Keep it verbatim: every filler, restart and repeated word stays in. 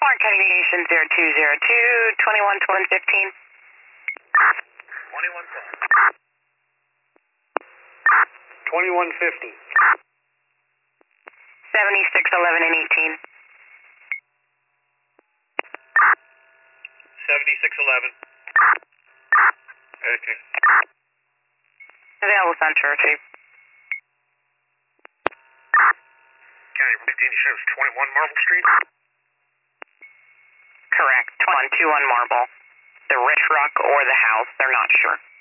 Mark Aviation zero two zero two, twenty-one one fifteen. twenty-one twenty-one fifty. seventy-six eleven and eighteen. seventy-six eleven. Okay. Available Center Chief. County fifteen, you said it was twenty-one Marble Street? Correct. twenty-one Marble. The Rich Rock or the house, they're not sure.